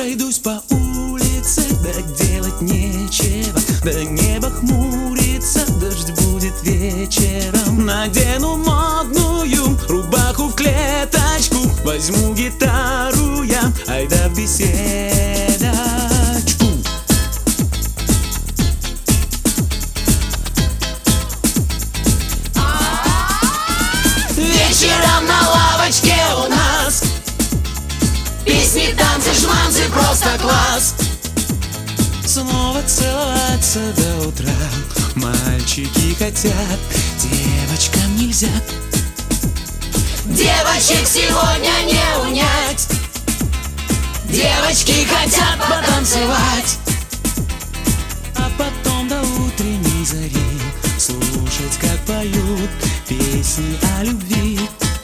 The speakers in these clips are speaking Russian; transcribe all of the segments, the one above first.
Пройдусь по улице, да делать нечего, да небо хмурится, дождь будет вечером. Надену модную рубаху в клеточку, возьму гитару я, айда в беседочку. Вечером на лавочке у нас песни, танцы, шманцы, просто класс. Снова целоваться до утра мальчики хотят, девочкам нельзя. Девочек сегодня не унять, девочки хотят потанцевать. А потом до утренней зари слушать, как поют песни о любви.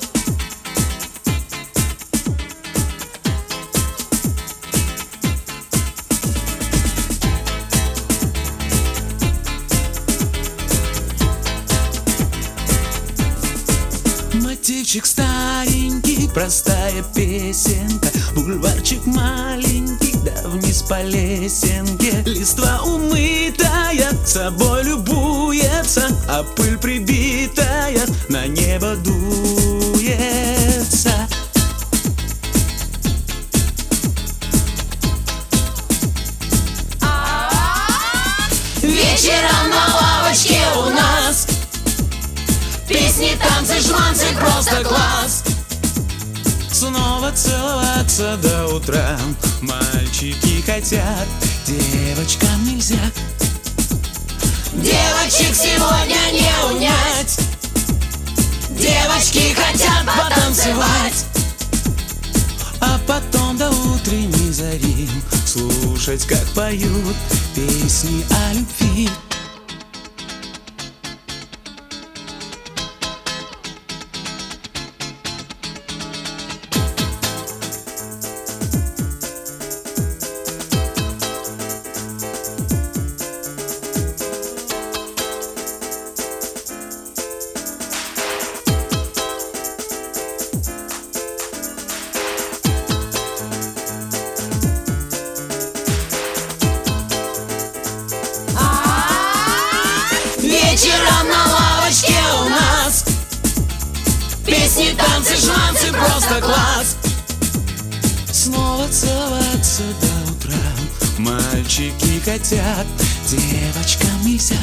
Мотивчик старенький, простая песенка, бульварчик маленький, да вниз по лесенке. Листва умытая, собой любуется, а пыль прибитая на небо дуется. Вечером на лавочке у нас песни, танцы, шманцы, просто класс. Снова целоваться до утра мальчики хотят, девочкам нельзя. Девочек сегодня не унять, девочки хотят потанцевать. А потом до утренней зари слушать, как поют песни о любви. Вечером на лавочке у нас песни, танцы, шманцы, просто класс. Снова целоваться до утра мальчики хотят, девочкам нельзя.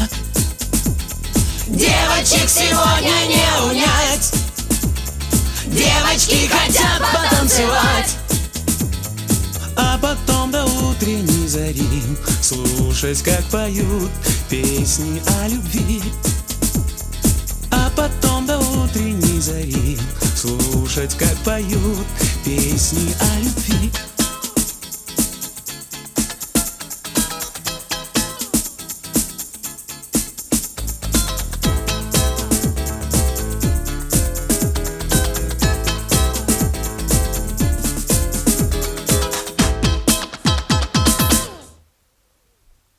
Девочек сегодня не унять, девочки хотят потанцевать. А потом до утренней зари слушать, как поют песни о любви. А потом до утренней зари слушать, как поют песни о любви.